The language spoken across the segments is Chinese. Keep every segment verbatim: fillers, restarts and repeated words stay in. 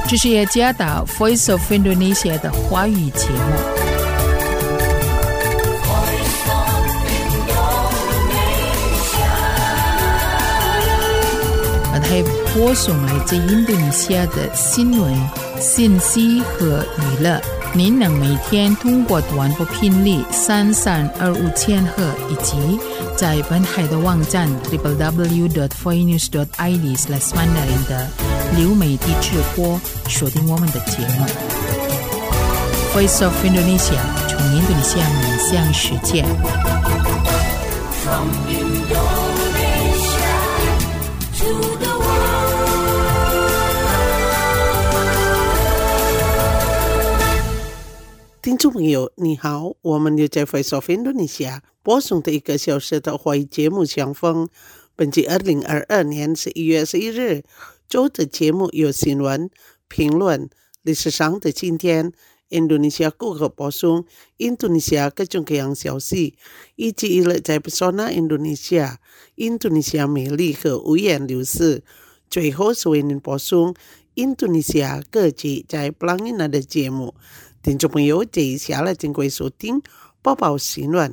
这是耶加达 Voice of Indonesia 的华语节目。还播送来自印度尼西亚的新闻、信息和娱乐。您能每天通过短波频率三三二五千赫以及在本海的网站 double-u double-u double-u dot voinews dot i d slash mandarin 的流媒体直播锁定我们的节目。Voice of Indonesia 从印度尼西亚面向世界。From Indonesia to the 听众朋友你好，我们又在 Voice of Indonesia 播送的一个小时的华语节目相逢。本季二零二二年十一月十一日周的节目有新闻、评论、历史上的今天、印度尼西亚各个播送印度尼西亚各种各样消息，以及娱乐在 Pesona Indonesia 印度尼西亚美丽和五颜六色。最后是为您播送印度尼西亚各地在 Pelangina 的节目。听众朋友，接下来请各位收听播报新闻。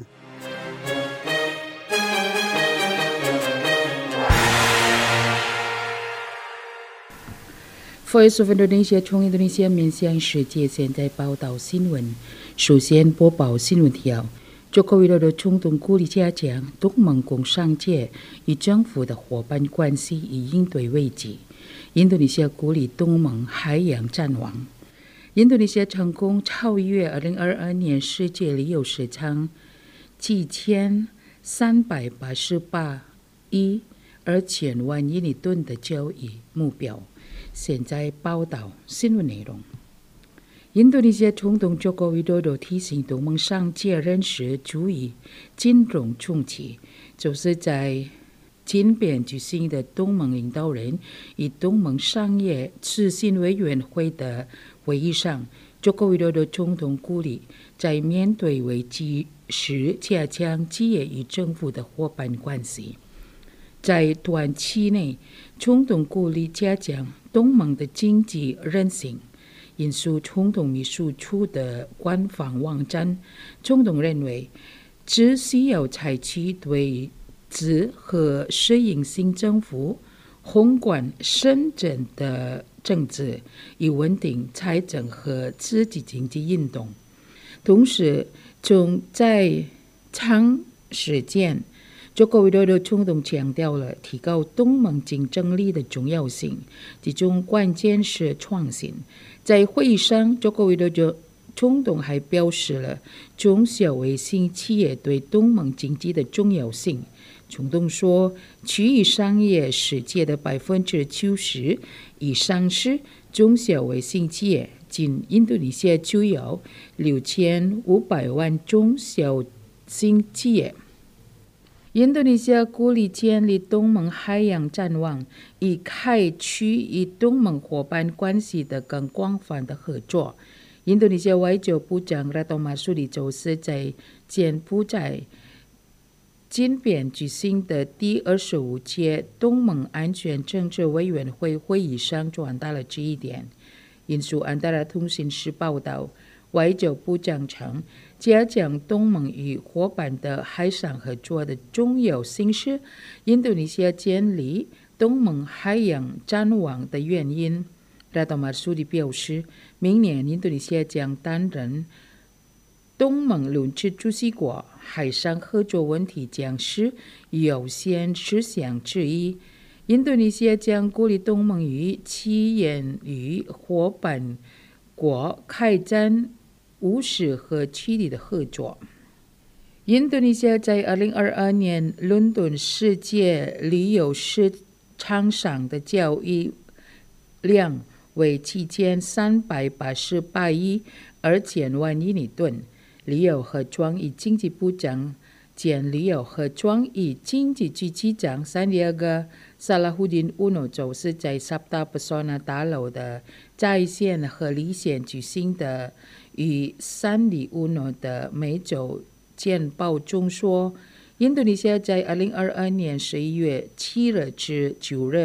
Voice of Indonesia 从印度尼西亚面向世界，现在报道新闻。首先播报新闻条：Joko Widodo 总统鼓励加强东盟工商界与政府的伙伴关系，以应对危机。印度尼西亚鼓励东盟海洋战网。印度尼西亚成功超越二零二二年世界旅游市场七千三百八十八亿二千万印尼吨的交易目标。现在报道新闻内容。印度尼西亚总统 Joko Widodo 提醒东盟商界人士注意金融冲击，就是在金边举行的东盟领导人与东盟商业咨询委员会的会议上， Joko Widodo 总统鼓励在面对危机时加强企业与政府的伙伴关系。在短期内，总统鼓励加强东盟的经济韧性。引述总统秘书处的官方网站，总统认为只需要采取对资和适应性政府宏观深圳的政治，以稳定财政和刺激经济运动。同时，从在长时间Joko Widodo 总统强调了提高东盟竞争力的重要性，其中关键是创新。在会议上 ，Joko Widodo 总统还表示了中小微型企业对东盟经济的重要性。总统说，区域商业世界的百分之九十以上是中小微型企业，仅印度尼西亚就有六千五百万中小型企业。印度尼西亚鼓励建立东盟海洋战网，以开启与东盟伙伴关系的更广泛的合作。印度尼西亚外交部长 Retno Marsudi 周四在柬埔寨金边举行的第二十五届东盟安全政治委员会会议上传达了这一点。引述安达拉通讯社报道，外交部长称，加强东盟与伙伴的海上合作的重要性是印度尼西亚建立东盟海洋战网的原因。Retno Marsudi 表示，明年印度尼西亚将担任东盟轮值主席国，海上合作问题将是优先事项之一。印度尼西亚将鼓励东盟与企业与伙伴国开展务实和区域的合作。印度尼西亚在二零二二年伦敦世界旅游市场上的交易量为七千三百八十八亿二千万印尼吨。旅游和创意经济部长兼旅游和创意经济局局长 Sandiaga Salahuddin Uno 周四在 Sabta Pesona 大楼的在线和离线举行的与三里 Uno 的每周简报中说，印度尼西亚在二零二二年十一月七日至九日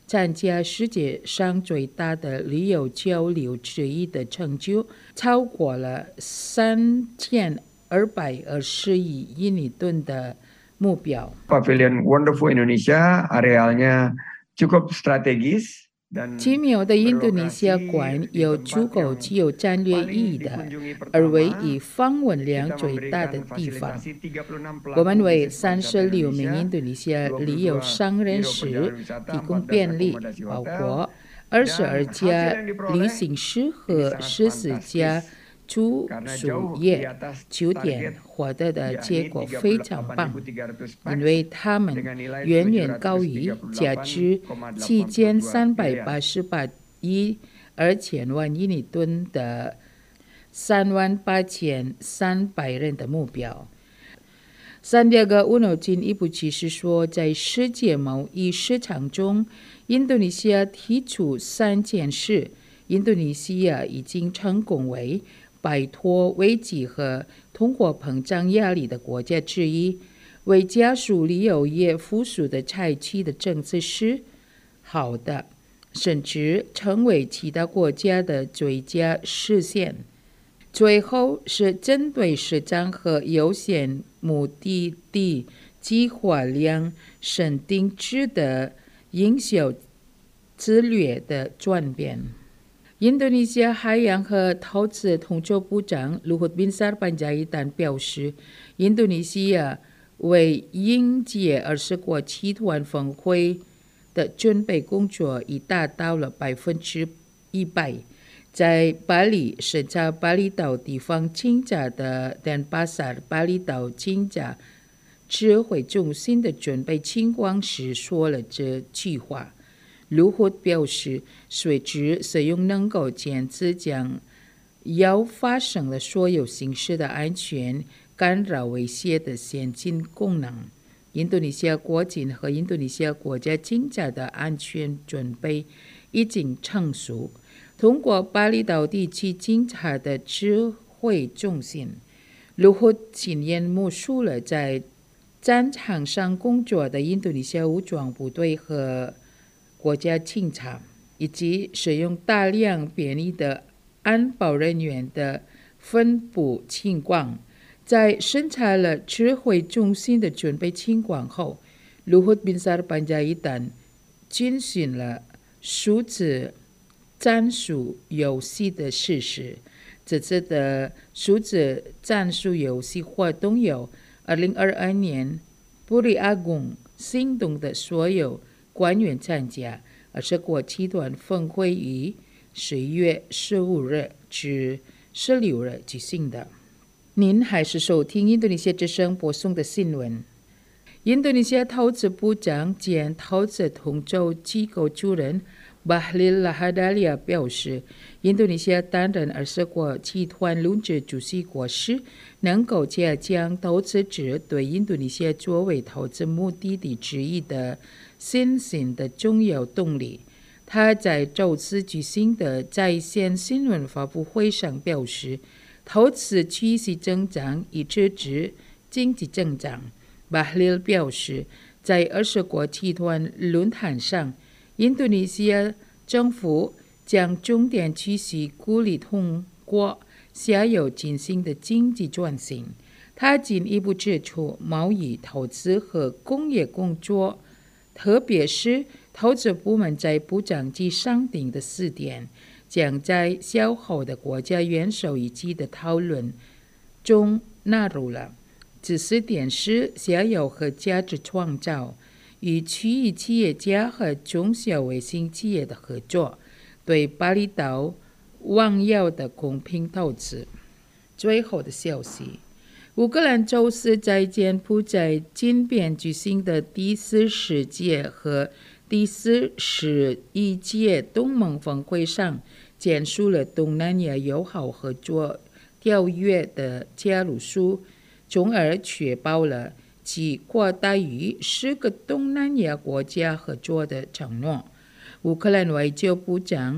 参加世界上最大的旅游交流之一的成就，超过了三千二百二十亿英里吨的目标。 Pavilion Wonderful Indonesia arealnya cukup strategis。 奇妙的印度尼西亚馆有足够具有战略意义的，而为以访问量最大的地方。我们为三十六名印度尼西亚旅游商人士提供便利，包括二十二家旅行社和十四家住宿业酒店获得的结果非常棒，因为他们远远高于价值七千三百八十八亿二千万英里吨的三万八千三百人的目标。三迪亚哥乌诺进一步解释说，在世界贸易市场中，印度尼西亚提出三件事。印度尼西亚已经成功为摆脱危机和通货膨胀压力的国家之一，为加速旅游业复苏的采取的政策是好的，甚至成为其他国家的最佳实现。最后是针对市场和优先目的地计划量审定制的营销策略的转变。印度尼西亚海洋和投资统筹部长Luhut Binsar Panjaitan表示，印度尼西亚为迎接二十国集团峰会的准备工作已达到了百分之一百。在巴黎审查巴厘岛地方警察的 Denpasar 巴厘岛警察指挥中心的准备情况时说了这句话。卢虎表示，随之使用能够检测将要发生的所有形式的安全干扰威胁的先进功能。印度尼西亚国境和印度尼西亚国家警察的安全准备已经成熟。通过巴厘岛地区警察的指挥中心，卢虎亲眼目睹了在战场上工作的印度尼西亚武装部队和国家警察，以及使用大量便宜的安保人员的分布情况。在审查了指挥中心的准备情况后，Luhut Binsar Panjaitan进行了数字战术游戏的实施。这次的数字战术游戏活动有二零二二年布里阿贡行动的所有官员参加，而是国集团峰会于十一月十五日至十六日举行的。您还是收听印度尼西亚之声播送的新闻。印度尼西亚投资部长兼投资统筹机构主任Bahlil Lahadalia 表示，印度尼西亚担任二十国集团轮值主席国时，能够加强投资者对印度尼西亚作为投资目的地之一的信心的重要动力。他在周四举行的在线新闻发布会上表示，投资趋势增长以支持经济增长。Bahlil 表示，在二十国集团论坛上，印度尼西亚政府将重点趋势鼓励通过下游进行的经济转型。他进一步指出，贸易、投资和工业工作，特别是投资部门在部长级商定的四点，将在稍后的国家元首一起的讨论中纳入了。这四点是下游和价值创造，与区域企业家和中小微型企业的合作，对巴厘岛网友的公平投资。最后的消息，乌克兰周四在柬埔寨金边举行的第四十届和第四十一届东盟峰会上，签署了东南亚友好合作条约的加入书，从而确保了其扩大于十个东南亚国家合作的承诺。乌克兰外交部长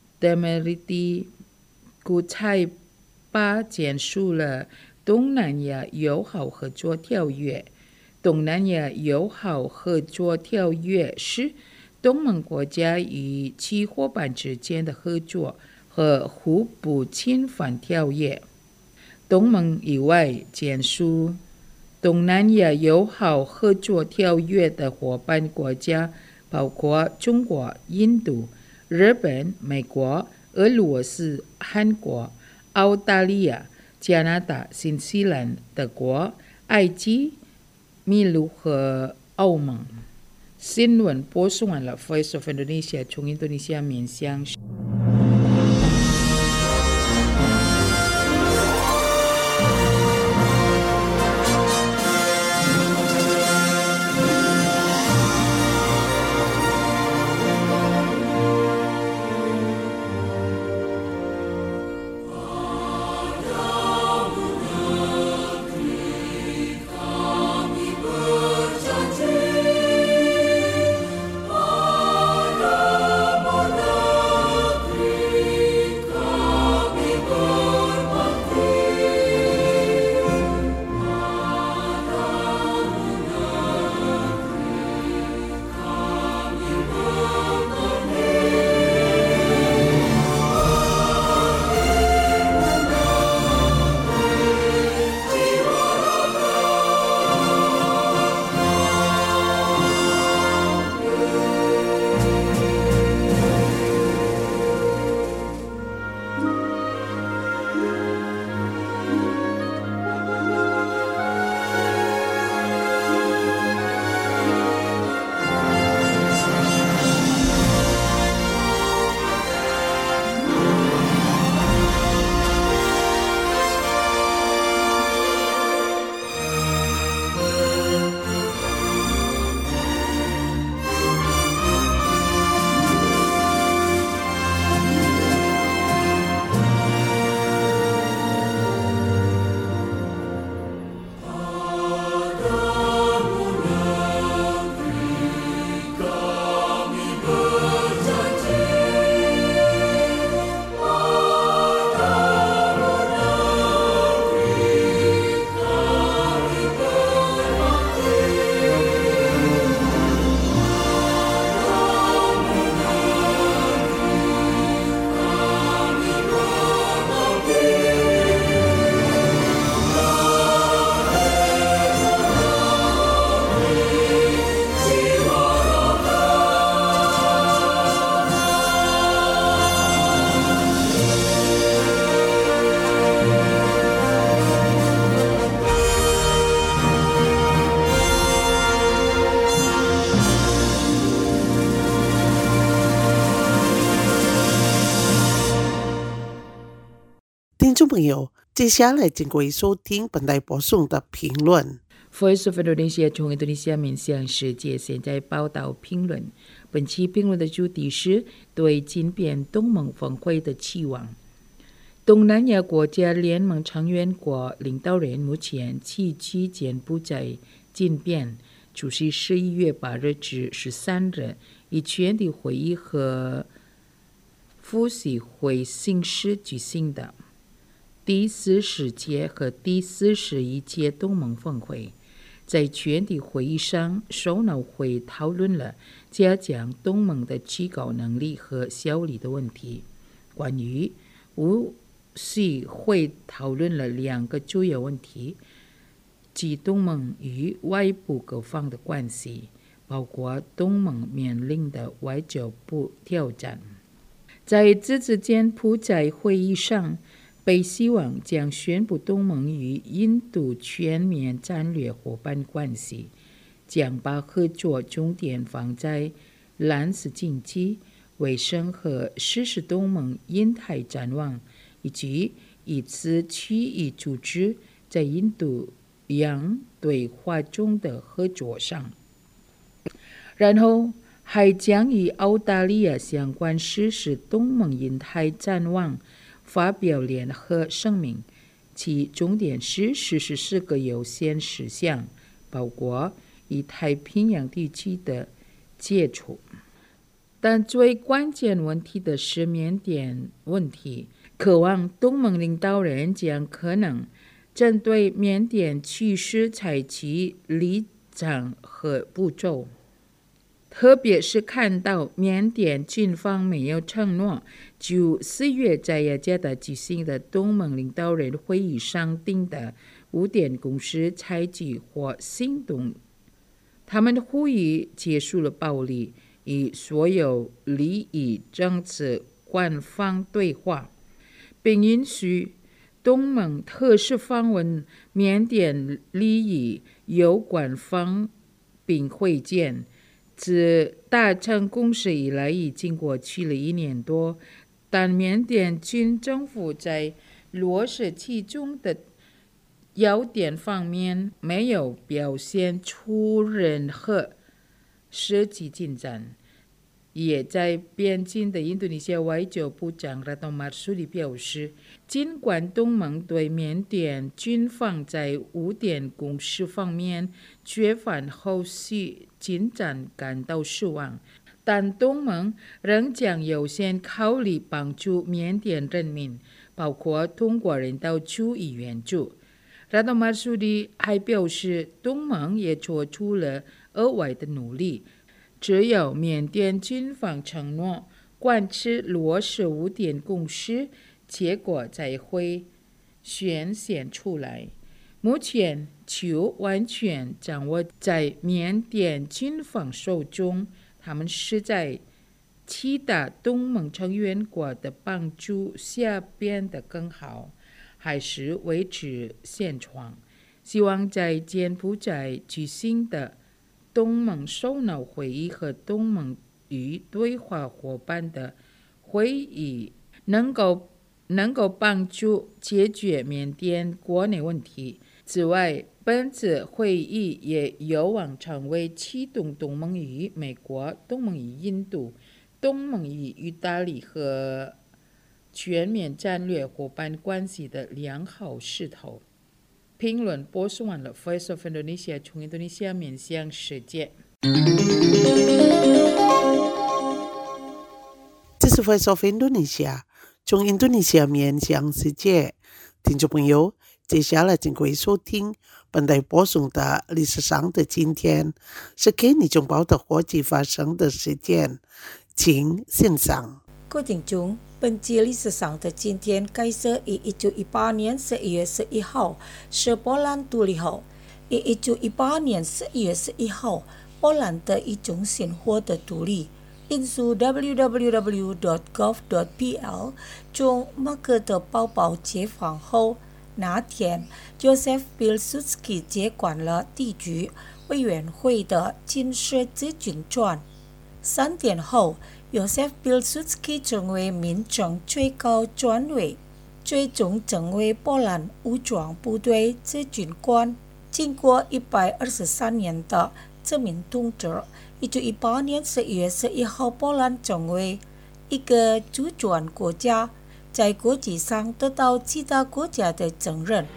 Dmitry Kuleba 签署了东南亚友好合作条约。东南亚友好合作条约是东盟国家与其伙伴之间的合作和互不侵犯条约。东盟以外签署东南亚友好合作条约的伙伴国家包括中国、印度、日本、美国、俄罗斯、韩国、澳大利亚、加拿大、新西兰、德国、埃及、秘鲁和欧盟。新闻播送完了 Voice of Indonesia 从印度尼西亚面向听众朋友，接下来请各位收听本台播送的评论。 Voice of Indonesia 从印度尼西亚面向世界现在报道评论。本期评论的主题是对今变东盟峰会的期望。东南亚国家联盟成员国领导人目前期期柬埔寨今变出席十一月八日至十三日以全体会议和副席会形式举行的第四十届和第四十一届东盟峰会。在全体会议上，首脑会讨论了加强东盟的机构能力和效率的问题。关于五席会讨论了两个主要问题，即东盟与外部各方的关系，包括东盟面临的外交部挑战。在这次柬埔寨会议上，被希望将宣布东盟与印度全面战略伙伴关系，将把合作重点放在蓝色经济、卫生和实施东盟印太展望，以及一次区域组织在印度洋对话中的合作上。然后还将与澳大利亚相关实施东盟印太展望发表联合声明，其重点是实施四个优先事项，包括与太平洋地区的接触。但最关键问题的是缅甸问题，渴望东盟领导人将可能针对缅甸趋势采取立场和步骤。 特别是看到缅甸军方没有承诺就四月在雅加达举行的东盟领导人会议上定的五点共识采取或行动，他们呼吁结束了暴力，与所有利益政治官方对话，并允许东盟特使访问缅甸利益有关方并会见。自达成共识以来已经过去了一年多，但缅甸军政府在落实其中的要点方面没有表现出任何实际进展。也在边境的印度尼西亚外交部长Retno Marsudi表示，尽管东盟对缅甸军方在五点共识方面缺乏后续进展感到失望，但东盟仍将优先考虑帮助缅甸人民，包括通过人道主义援助。Retno Marsudi还表示，东盟也做出了额外的努力，只有缅甸军方承诺贯彻落实五点共识，结果才会显现出来。目前就完全掌握在缅甸军方手中，他们是在其他东盟成员国的帮助下变得更好，还是维持现状？希望在柬埔寨举行的东盟首脑会议和东盟与对话伙伴的会议能够能够帮助解决缅甸国内问题。此外，本次会议也有望成为启动东盟与美国、东盟与印度、东盟与意大利和全面战略伙伴关系的良好势头。评论播送完了 Voice of Indonesia 从印度尼西亚面向世界。 这是 Voice of Indonesia 从印度尼西亚面向世界。听众朋友，接下来请各位收听本台播送的历史上的今天，是给你中报的国际发生的事件，请欣赏。 各位听众，本节历史上的今天开始于一九一八年十一月十一号是波兰独立后。于一九一八年十一月十一号，波兰的一种新获得独立。因述 double-u double-u double-u dot gov dot p l 中马克的宝宝解放后那天 ，Joseph Pilsudski 接管了地局委员会的军事咨询权。三天后 ，Joseph Pilsudski 成为民政最高专委，最终成为波兰武装部队咨询官。经过一百二十三年的殖民统治，一九一八年十一月十一号，波兰成为一个主权国家，在国际上得到其他国家的承认。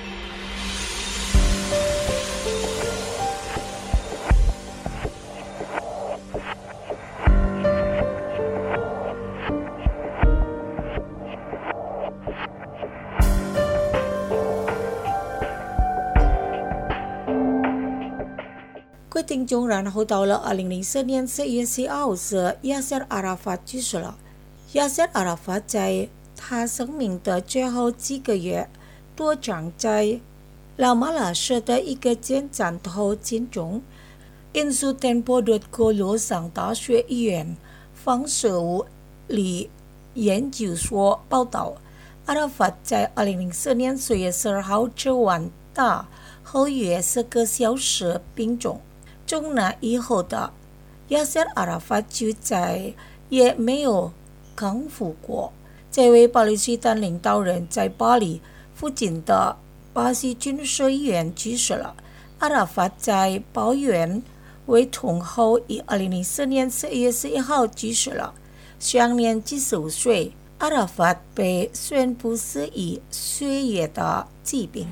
各位听众，然后到了二零零四年十一月十号是亚瑟·阿拉法去世了。亚瑟·阿拉法在他生命的最后几个月，躲藏在拉马拉市的一个简战头军中。因述 Tempo dot co 洛桑大学医院放射物理研究所报道，阿拉法在二零零四年十月十二号吃完大后约十个小时病重。中那以后的亚瑟·阿拉法就再也没有康复过。这位巴勒斯坦领导人在巴黎附近的巴西军事医院去世了。阿拉法在保院为同后于二零零四年十一月十一号去世了，享年七十五岁。阿拉法被宣布死于血液的疾病。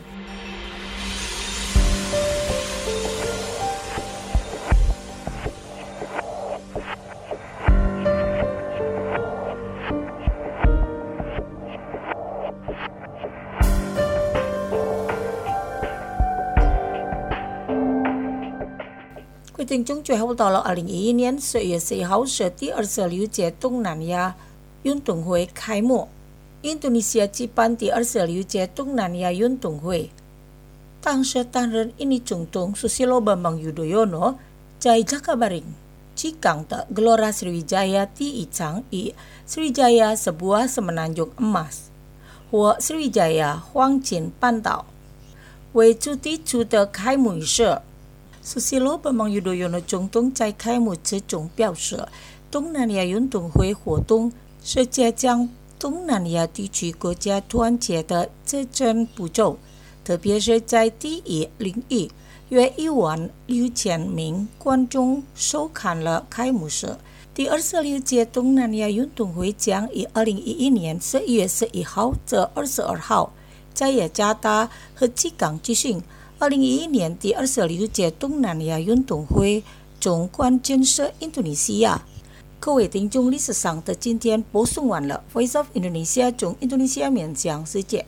各位听众，最后到了二零一一年十月十一号是第二十六届东南亚运动会开幕。印度尼西亚举办第二十六届东南亚运动会。当时担任印尼总统Susilo Bambang Yudhoyono在Jakabaring, Cikang的 Gelora Sriwijaya 第一场以 Sriwijaya sebuah semenanjung emas 或 Sriwijaya 黄金半岛为主题处的开幕仪式。Susilo Bambang Yudhoyono 总统在开幕之中表示，东南亚运动会活动是加强东南亚地区国家团结的这种步骤，特别是在第一领域，约一万六千名观众收看了开幕式。第二十六届东南亚运动会将于二零一一年十一月十一号至二十二号在雅加达和吉港举行。二零一一年第二十六届东南亚运动会总冠军是印度尼西亚。各位听众，历史上的今天播送完了 Voice of Indonesia 从印度尼西亚面向世界。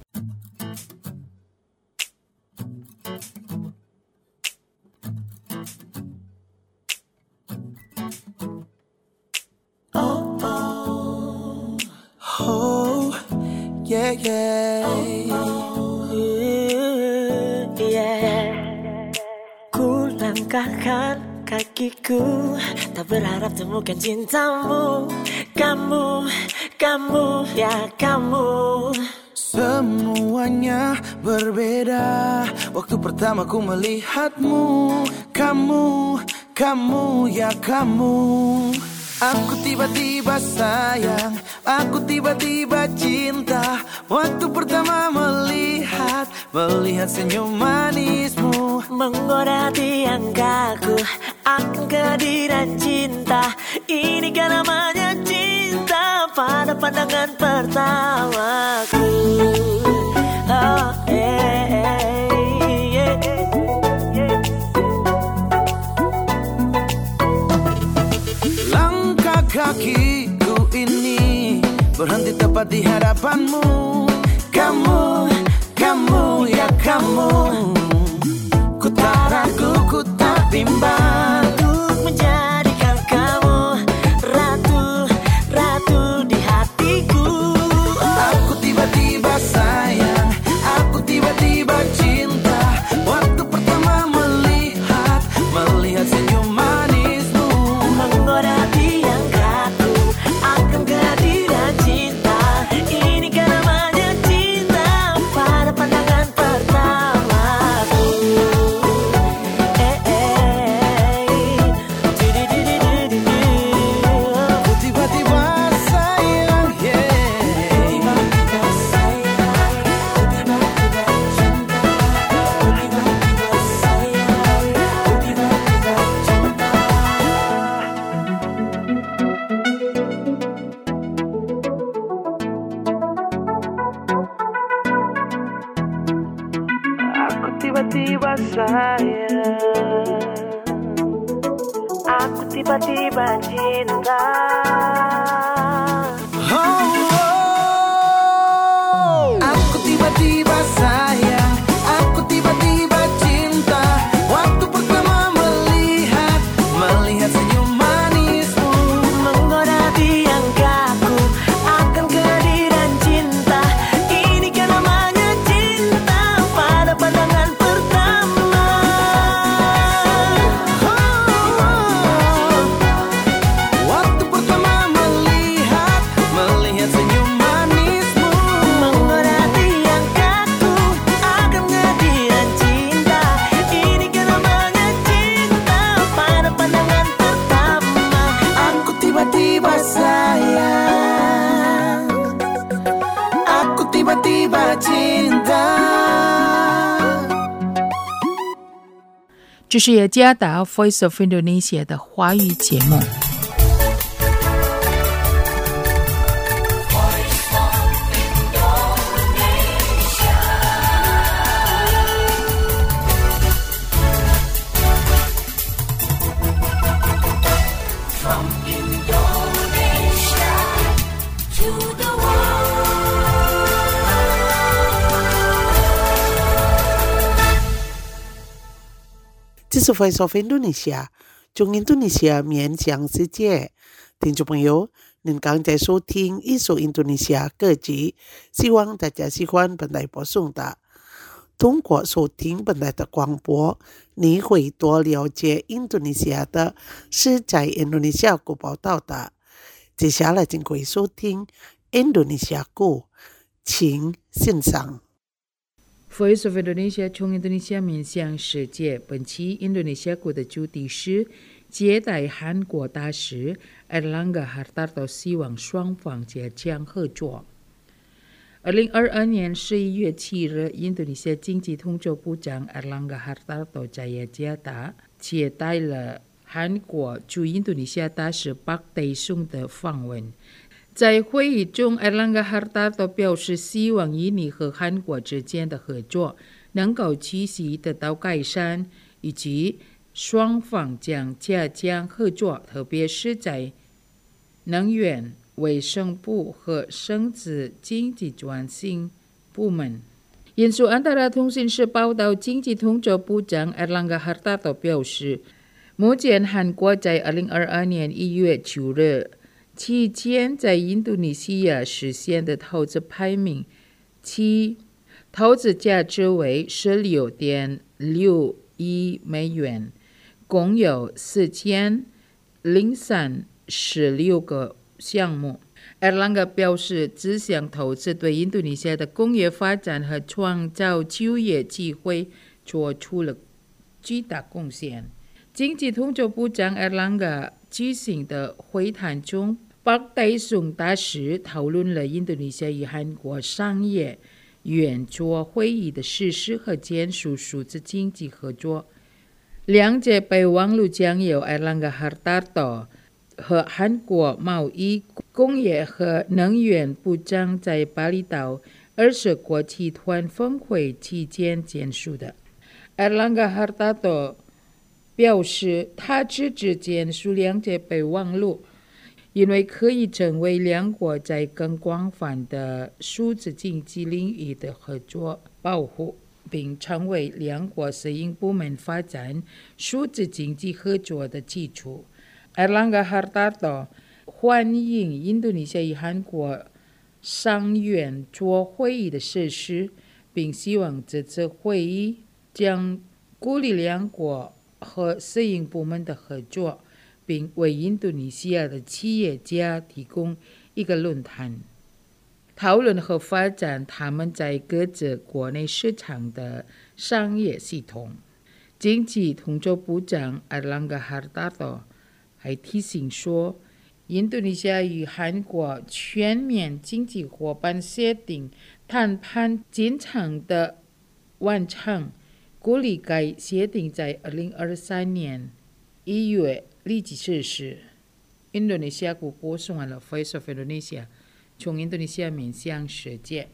Oh, oh, oh, yeah, yeah, oh, yeah. Ku langkahkan kakiku, tak berharap temukan cintamu. Kamu, kamu, ya kamu. Semuanya berbeda waktu pertama ku melihatmu. Kamu, kamu, ya kamu. Aku tiba-tiba sayang, aku tiba-tiba cinta. Waktu pertama melihat, melihat senyum manismu, menggoda hati yang kaku akan kehadiran cinta. Ini kan namanya cinta pada pandangan pertamaku. Oh, eh, eh, yeah. Kakiku ini berhenti tepat di hadapanmu. Kamu, kamu, ya kamu. Ku tak ragu, ku tak bimbang untuk menjadikan kamu ratu, ratu di hatiku. Aku tiba-tiba sayang, aku tiba-tiba cinta. Waktu pertama melihat, melihat senyum manismu, menggoda hati tiba-tiba sayang, aku tiba-tiba cinta. Oh, oh. Aku tiba-tiba sayang, aku tiba-tiba cinta. Waktu pertama melihat, melihat senyum manismu, menggoda hati yang kaku akan kehadiran cinta. Ini kan namanya cinta pada pandangan pertama. Oh, oh. Waktu pertama melihat, melihat senyum manismu, menggoda hati yang kaku akan kehadiran cinta. Ini kan namanya cinta pada pandangan pertama. Aku tiba-tiba sayang, aku tiba-tiba cinta. 这是雅加达 Voice of Indonesia 的华语节目。 这是 Voice of Indonesia 从印度尼西亚面向世界。听众朋友，您刚才收听一首印度尼西亚歌曲，希望大家喜欢本台播送的。通过收听本台的广播，你会多了解印度尼西亚的是在印度尼西亚国报道的。接下来请各位收听印度尼西亚歌，请欣赏。 Voice of Indonesia 从印度尼西亚面向世界。本期印度尼西亚国的主题是接待韩国大使 Erlangga Hartarto， 希望双方加强合作。二零二二年十一月七日，印度尼西亚经济统筹部长 Erlangga Hartarto 在雅加达接待了韩国驻印度尼西亚大使 Park Tae-sung 的访问。在会议中 Erlangga Hartarto 表示，希望印尼和韩国之间的合作能够继续得到改善，以及双方将加强合作，特别是在能源、卫生部和省直经济转型部门。引述安达拉通讯社报道，经济统筹部长 Erlangga Hartarto 表示，目前韩国在二零二二年一月九日期间在印度尼西亚实现的投资排名，其投资价值为十六点六亿美元，共有四千零三十六个项目。Erlangga 表示，这项投资对印度尼西亚的工业发展和创造就业机会做出了巨大贡献。经济统筹部长 Erlangga 举行的会谈中，Park Tae-sung 大使讨论了印度尼西亚与韩国商业圆桌会议的实施和建树数字经济合作。两者备忘录将由 Erlangga Hartarto 和韩国贸易、工业和能源部长在巴厘岛二十国集团峰会期间签署的。Erlangga Hartarto 表示，他支持签署两者备忘录，因为可以成为两国在更广泛的数字经济领域的合作保护，并成为两国私营部门发展数字经济合作的基础。Erlangga Hartarto 欢迎印度尼西亚与韩国商圆桌会议的实施，并希望这次会议将鼓励两国和私营部门的合作，并为印度尼西亚的企业家提供一个论坛，讨论和发展他们在各自国内市场的商业系统。经济统筹部长 Erlangga Hartarto 还提醒说，印度尼西亚与韩国全面经济伙伴协定谈判进程的完成，鼓励该协定在二零二三年一月立即实施。印度尼西亚国播送完了 Voice of Indonesia， 从印度尼西亚面向世界。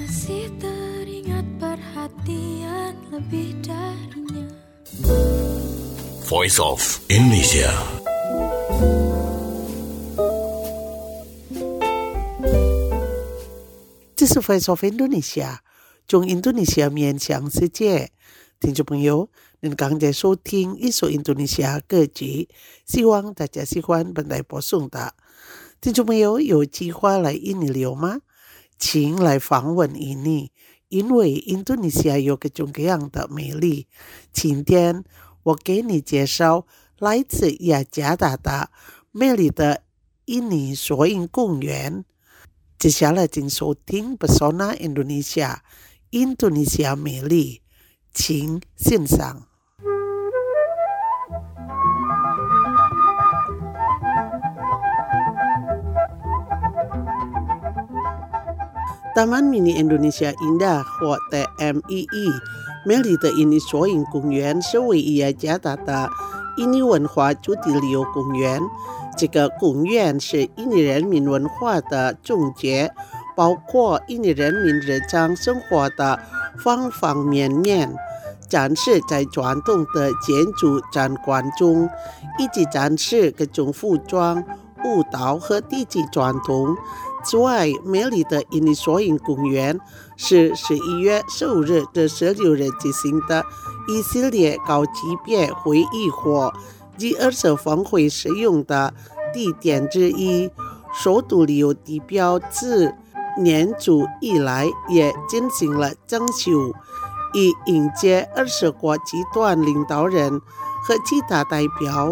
Masih teringat perhatian lebih darinya. Voice of Indonesia. 这是 Voice of Indonesia， 从印度尼西亚面向世界。听众朋友，您刚才收听一首印度尼西亚歌曲，希望大家喜欢本台播送的。听众朋友，有计划来印尼游吗？请来访问印尼，因为印度尼西亚有各种各样的美丽。今天我给你介绍来自雅加达的美丽的印尼索因公园。接下来请收听 Pesona Indonesia， 印度尼西亚美丽，请欣赏。Taman Mini Indonesia Indah 或 T M I I 美丽的印尼索因公园是位于雅加达的印尼文化主题旅游公园。这个公园是印尼人民文化的总结，包括印尼人民日常生活的方方面面，展示在传统的建筑展馆中，以及展示各种服装、舞蹈和地级传统。此外，美丽的印尼索因公园是十一月十五日至十六日举行的一系列高级别会议或第二次峰会使用的地点之一。首都旅游地标自年初以来也进行了整修，以迎接二十国集团领导人和其他代表。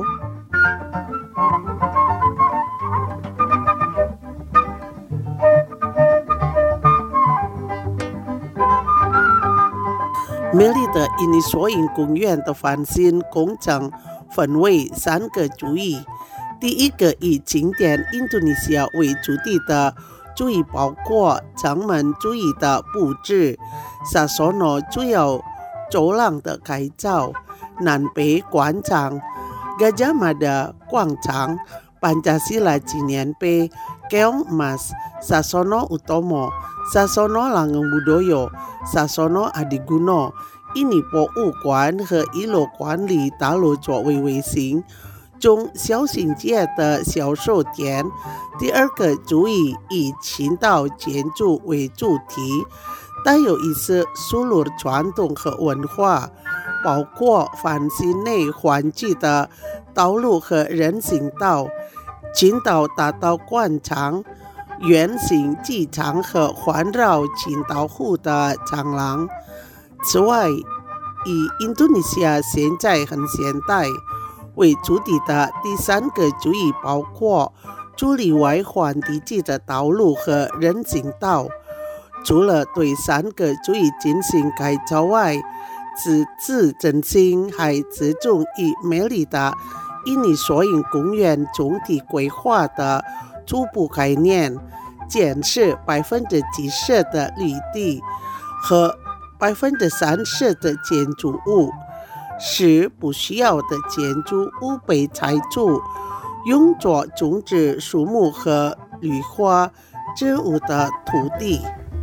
美丽的印尼索因公园的翻新工程分为三个主义。第一个以经典印度尼西亚为主题的主义包括城门主义的布置、萨索诺主要走廊的改造、南北广场、Gajah Mada 广场、Pancasila 纪念碑、Keong Mas、Sasono Utomo、Sasono Langgeng Budoyo、Sasono Adiguna。印尼博物馆和一楼管理大楼作为卫星中小型街的销售点。第二个主义以青岛建筑为主题，带有一些输入传统和文化，包括翻新内环境的道路和人行道、青岛大道广场、圆形机场和环绕青岛湖的长廊。此外，以印度尼西亚现在很现代为主题的第三个主义包括处理外环地区的道路和人行道。除了对三个主义进行改造外，此次振兴还集中以美丽的印尼索因公园总体规划的初步概念，建设百分之七十的绿地和百分之三十的建筑物，使不需要的建筑物被拆除，用作种植树木和绿化植物的土地。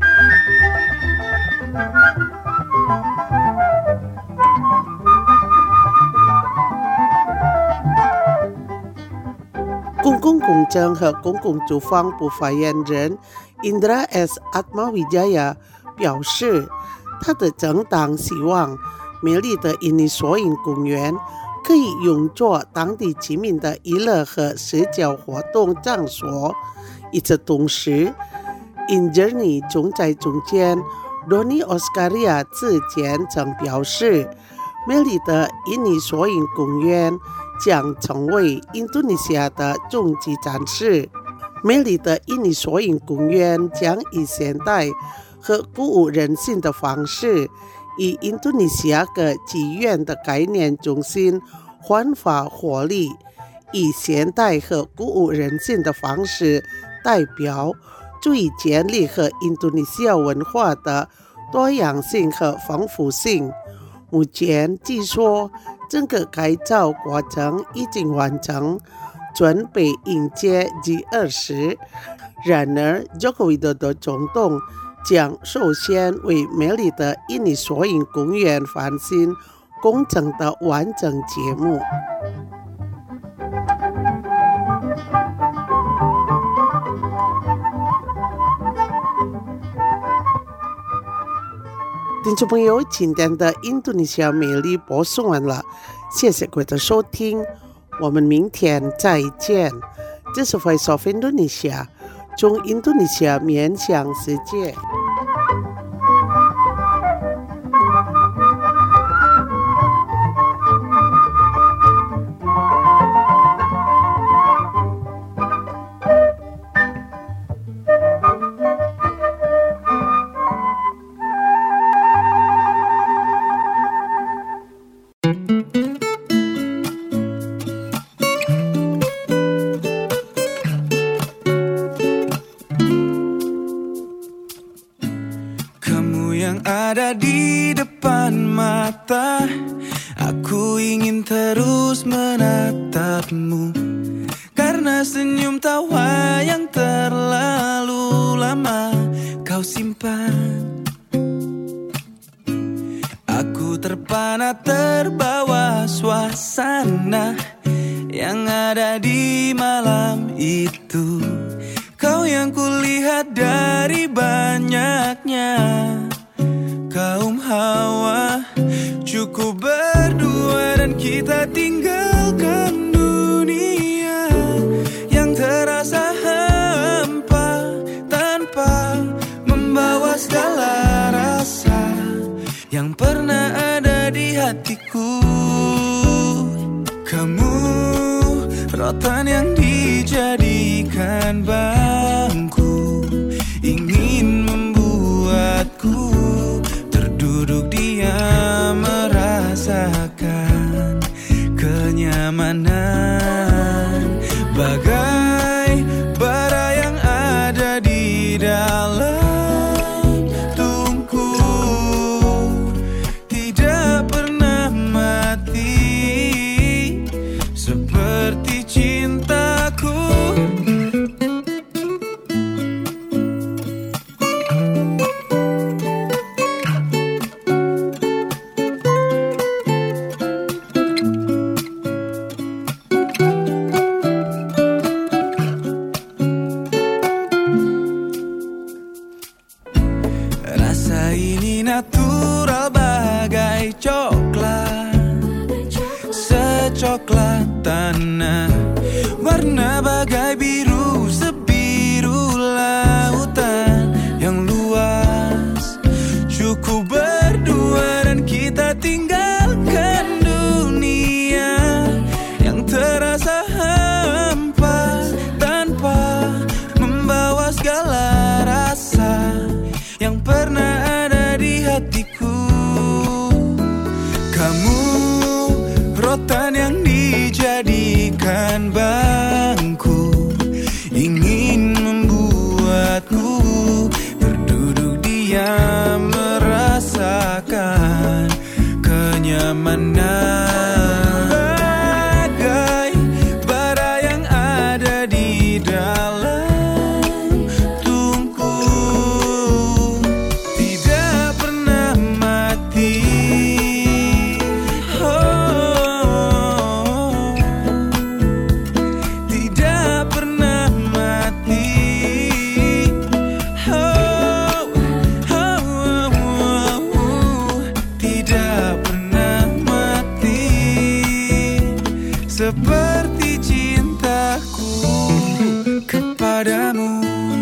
公共工程和公共住房部发言人 Indra S. Atmawijaya 表示，他的政党希望美丽的印尼索因公园可以用作当地居民的娱乐和社交活动场所。与此同时， Injerni 总裁总监 Doni Oscaria 之前曾表示，美丽的印尼索因公园将成为印度尼西亚的终极展示。美丽的印尼索因公园将以现代和鼓舞人心的方式，以印度尼西亚的剧院的概念中心焕发活力，以现代和鼓舞人心的方式代表，注意建立和印度尼西亚文化的多样性和丰富性。目前据说整个改造过程已经完成，准备迎接 G 二十。然而 Joko Widodo 总统将首先为美丽的印尼索引公园翻新工程的完整节目。听众朋友，今天的印度尼西亚美丽播送完了，谢谢各位的收听，我们明天再见。这是 Voice of Indonesia， 从印度尼西亚面向世界。 Ada di depan mata, aku ingin terus menatapmu, karena senyum tawa yang terlalu lama kau simpan. Aku terpana terbawa suasana yang ada di malam itu. Kau yang kulihat dari banyaknya kaum Hawa, cukup berdua dan kita tinggalkan dunia yang terasa hampa tanpa membawa segala rasa yang pernah ada di hatiku. Kamu rotan yang dijadikan bangku, ingin membuatku duduk diam merasakan kenyamanan, bagai bara yang ada di dalam tungku, tidak pernah mati seperti cintaku. Natural bagai coklat, secoklat tanah, warna bagai biru sebiru lautan yang luas. Cukup berdua dan kita tinggalkan dunia yang terasa hampa tanpa membawa segala rasa yang pernah ada di hatiku. Kamu rotan yang dijadikan bangku, ingin membuatku berduduk diam merasakan kenyamanan, bagai bara yang ada di dalam seperti cintaku kepadamu.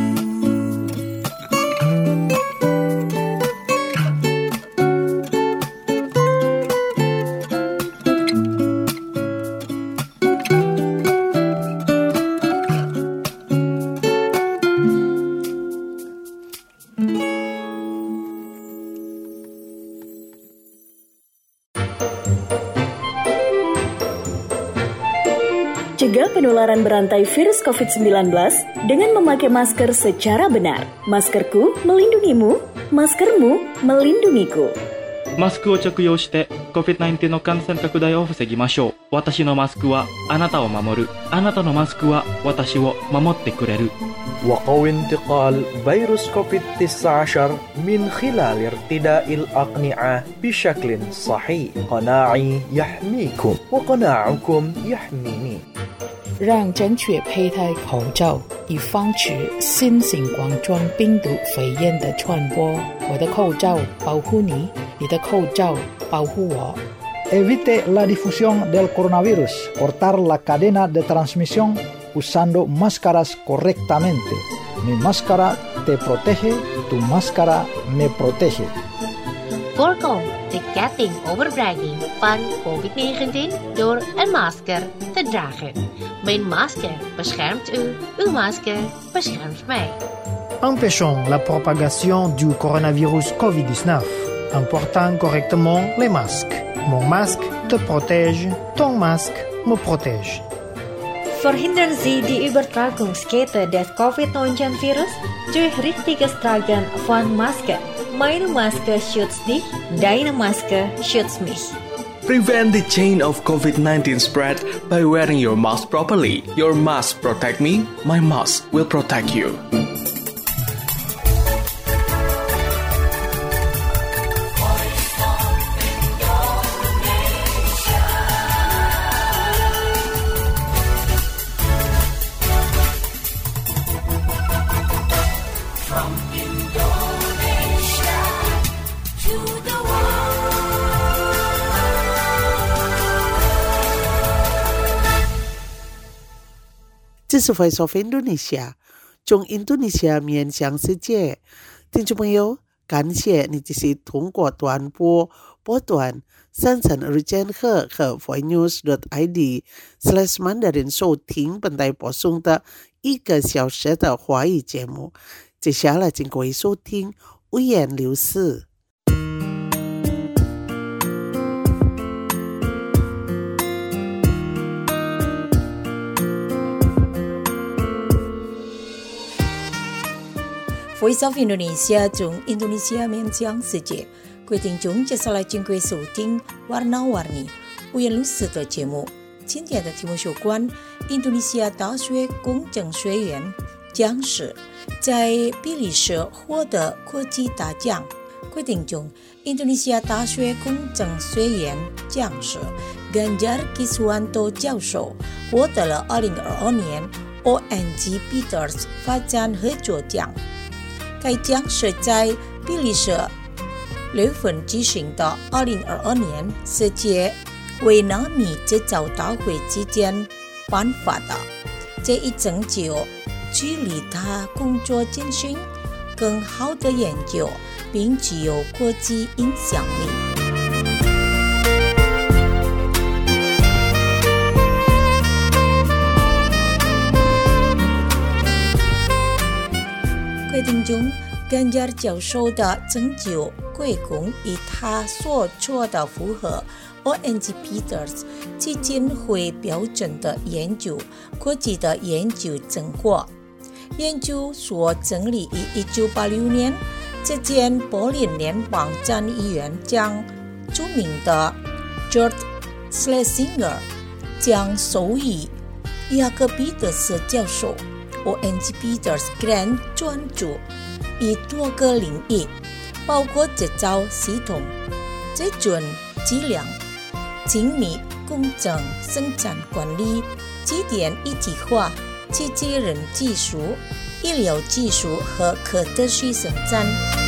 Cegah penularan berantai virus covid sembilan belas dengan memakai masker secara benar. Maskerku melindungimu, maskermu melindungiku. マスクを着用して コビッドナインティーン の感染拡大を防ぎましょう。私のマスクはあなたを守る。あなたのマスクは私を守ってくれる。 وقوي انتقال فيروس كوفيد تسعة عشر من خلال ارتداء الأقنعة بشكل صحيح. قناعي يحميكم وقناعكم يحميني. 让正确佩戴口罩，以防止新型冠状病毒肺炎的传播。我的口罩保护你，你的口罩保护我。 Evite la difusión del coronavirus. Cortar la cadena de transmisión usando máscaras correctamente. Mi máscara te protege, tu máscara me protege. Voorkom de ketting overbrenging van COVID negentien door een masker te dragen. Mijn masker beschermt u, uw masker beschermt mij. Empêchons la propagation du coronavirus covid dix-neuf en portant correctement les masques. Mon masque te protège, ton masque me protège. Verhindern Sie die Übertragungskette des COVID neunzehn virus durch richtiges Tragen von Maske. Meine Maske schützt dich, deine Maske schützt mich. Prevent the chain of COVID nineteen spread by wearing your mask properly. Your mask protect me, my mask will protect you. 这是 Voice of Indonesia 从印度尼西亚面向世界。听众朋友，感谢你继续通过短波波段三层日间课和 voicenews dot i d slash mandarin 收听本台播送的一个小时的华语节目。接下来请各位收听五言六事。 Voice of Indonesia 从印度尼西亚面向世界，各位听众，接下来请各位收听 Warna-Warni 五言六事的节目。今天的题目有关印度尼西亚大学工程学院讲师在比利时获得国际大奖。各位听众，印度尼西亚大学工程学院讲师 Ganjar Kiswanto 教授获得了二零二二年 O N G Peters 发展合作奖。该奖是在比利时六月份举行的二零二二年世界维纳米制造大会期间颁发的。这一成就距离他工作进行更好的研究，并具有国际影响力。各位听众，甘加尔教授的成就归功于他所做的符合 O N G Peters 基金会标准的研究，国际的研究成果。研究所成立于一九八六年，这间柏林联邦参议院将著名的 George Schlesinger 将授予雅各彼得斯教授。O N G Peters Grant 专注于多个领域，包括制造系统、精准质量、精密工程、生产管理、机电一体化、机器人技术、医疗技术和可持续生产。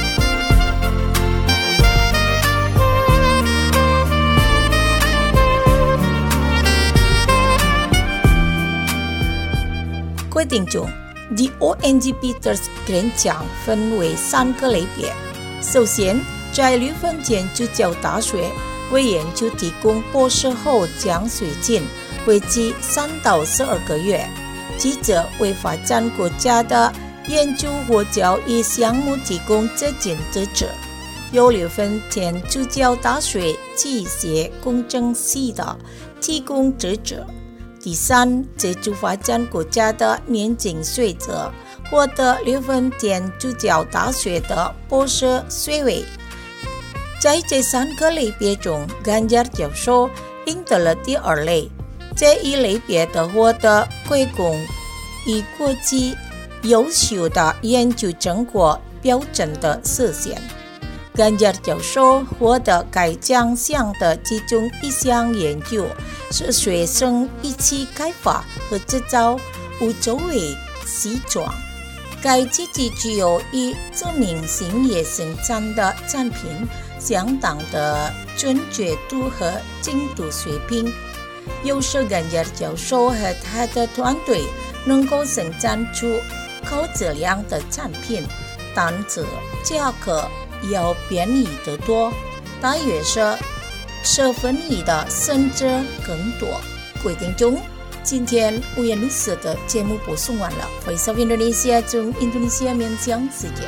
各位听众 ，The O N G Peters Grant 奖分为三个类别。首先，在六份研究教大学为研究提供博士后奖学金，为期三到十二个月；接着为发展国家的研究或教育项目提供资金支持。有六份天主教大学机械工程系的提供支持。第三，资助发展国家的年轻学者获得六份天主教大学的博士学位。 在这三个类别中，甘加尔教授赢得了第二类。这一类别的获得归功于国际优秀的研究成果标准的实现。甘加尔教授获得该奖项的其中一项研究是学生一起开发和制造无周围西装。该机器具有以证明性业生产的产品相当的准确度和精度水平。有时甘加尔教授和他的团队能够生产出高质量的产品，但是价格要便宜得多，大约是十分一的甚至更多。各位听众，今天五颜六色的节目播送完了， Voice of Indonesia 中印度尼西亚面向世界。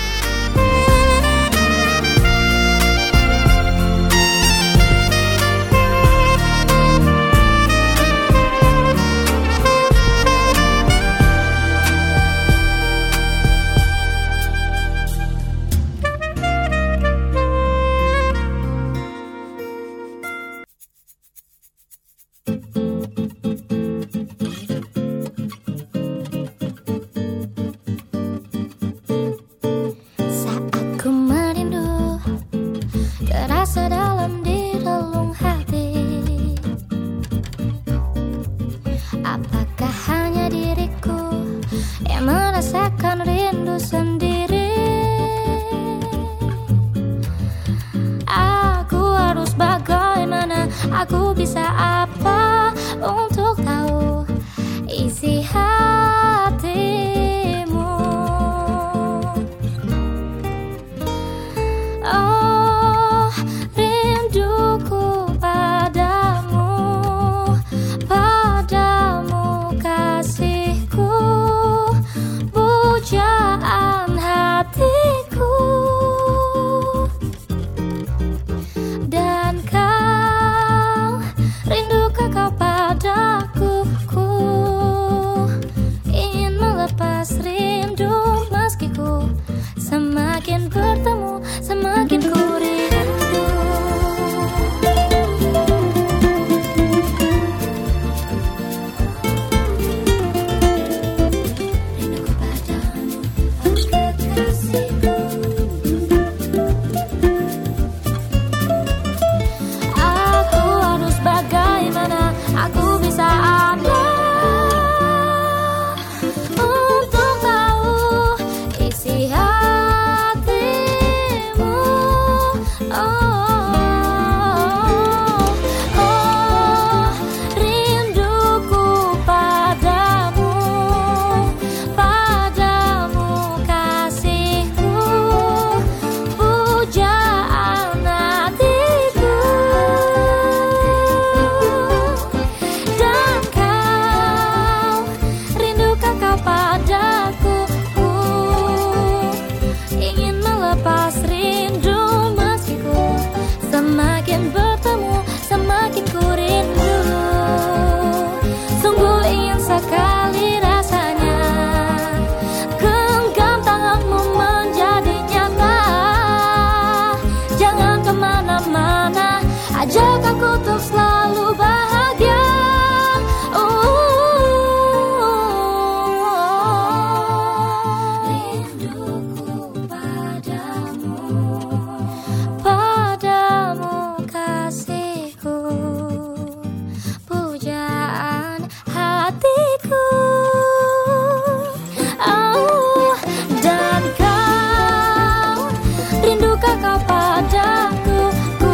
Dalam di relung hati, apakah hanya diriku yang merasakan rindu sendiri? Aku harus bagaimana, aku bisa apa untuk tahu isi hatimu? Oh, semakin bertemu, semakin ku rindu. Rinduku padamu, oh kekasihku. Aku harus bagaimana, aku bisa apa untuk tahu isi hati. Semakin bertemu, semakin ku rindu. Sungguh ingin sekali rasanya genggam tanganmu menjadi nyata. Jangan kemana-mana, ajak aku untuk selalu bahagia. Rinduku padamu, padamu kasihku, pujaan hatiku. Oh, dan kau, rindukah kau padaku? Ku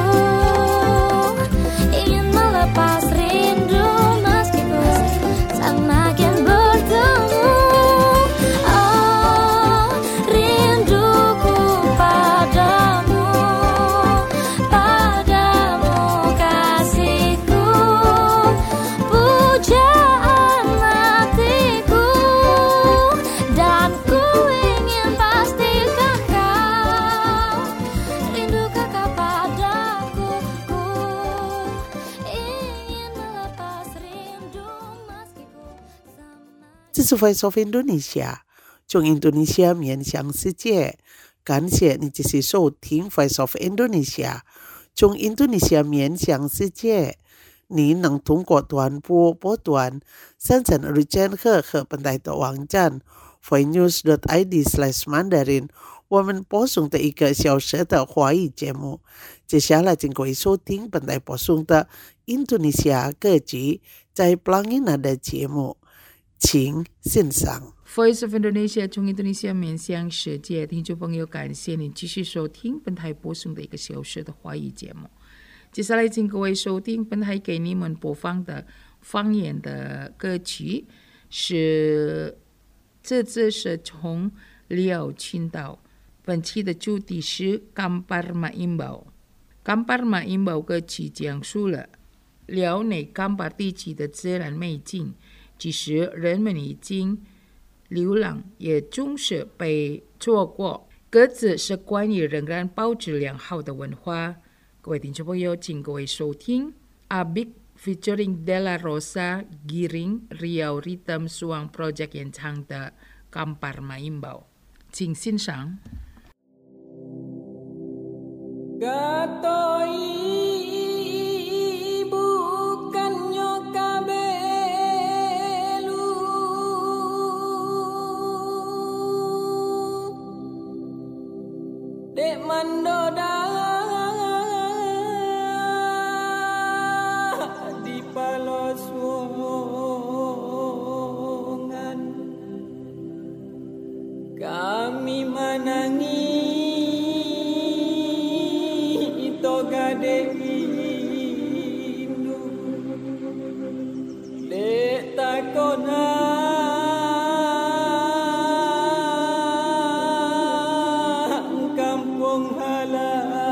ingin melepas rindu meskipun semakin bertemu. Oh, rinduku padamu, padamu kasihku, pujaan hatiku. Dan ku ingin pastikan kau, rindukah kau padaku? Ku ingin melepas rindu meskipun 这是 Voice of Indonesia 从印度尼西亚面向世界， 感谢你继续收听 Voice of Indonesia， 从印度尼西亚面向世界。你能通过短波波段生产日间课和本台的网站 voicenews dot i d slash mandarin， 我们播送的一个小时的华语节目。接下来请各位收听本台播送的印度尼西亚歌曲在 Pelangina 的节目，请欣赏。 Voice of Indonesia 从印度尼西亚面向世界，听众朋友，感谢你继续收听本台播送的一个小时的华语节目。接下来请各位收听本台给你们播放的方言的歌曲，是这次是从辽青岛，本期的主题是 Kampar Maimbau。Kampar Maimbau 歌曲讲述了辽内Kampar地区的自然美景，其实人们已经流浪，也总是被错过。歌词是关于仍然保持良好的文化。各位听众朋友，请各位收听 Abik featuring Della Rosa Giring Riau Rhythm Suang Project 演唱的 Kampar Maimbau， 请欣赏。 Kami manangi toga deindu dek takona kampung halal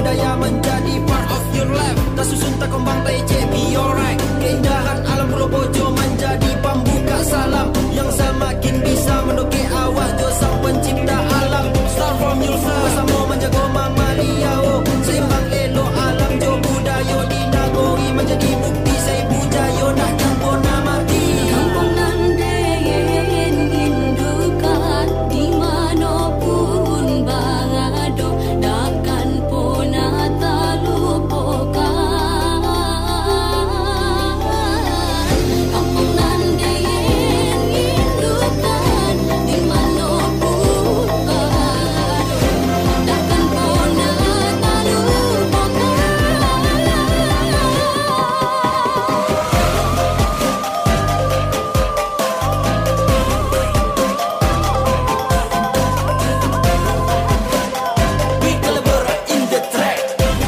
budaya menjadi part of your life. Tak susun tak kembang tak ejek, be alright. Keindahan alam Pulau Bojo menjadi pembuka salam yang semakin bisa mendukung awak jo sang pencipta alam. Start from your first, bersama menjaga mamalia oh. Seimbang elok alam jo budaya di Nagori menjadi bukti saya bujayo nak campur nama mati. Kampung Nandeng indukan di manapun bangado takkan pernah terlupakan. Kampung Nandeng indukan di manapun bangado takkan pernah terlupakan. We collaborate in the track.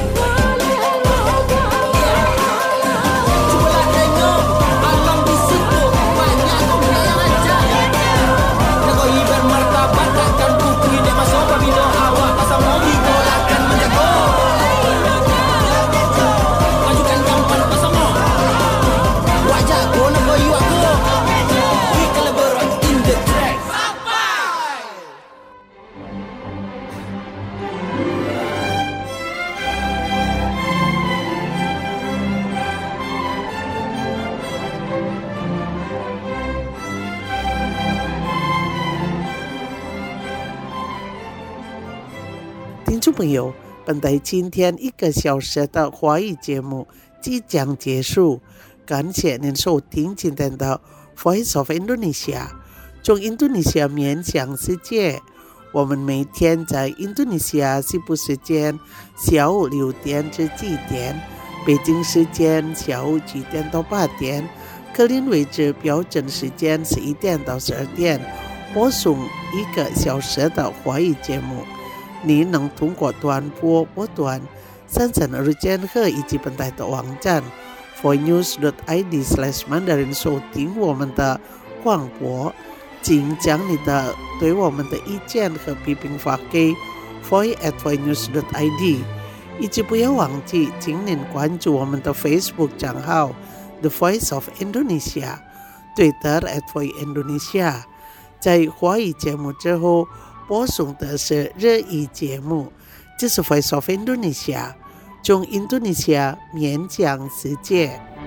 Cubalah tengok alam di situ banyak komplain yang ajak. Negeri bermartabat takkan putih dia masuk pabilo awak pasal mobil kau akan menjaga. Majukan kampan bersama. Wajah kau negeri aku. We collaborate in the track. 听众朋友，本台今天一个小时的华语节目即将结束，感谢您收听今天的 Voice of Indonesia， 从印度尼西亚面向世界。我们每天在印度尼西亚西部时间下午六点至七点，北京时间下午七点到八点，格林威治标准时间十一点到十二点，播送一个小时的华语节目。您能通过短波波段、三层日间和以及本台的网站 voicenews dot i d slash mandarin 收听我们的广播，请将你的对我们的意见和批评发给 voice at voicenews dot i d， 以及不要忘记，请您关注我们的 Facebook 账号 The Voice of Indonesia， Twitter at voice Indonesia。在华语节目之后播送的是日语节目，这是 Voice of Indonesia， 从印度尼西亚面向世界。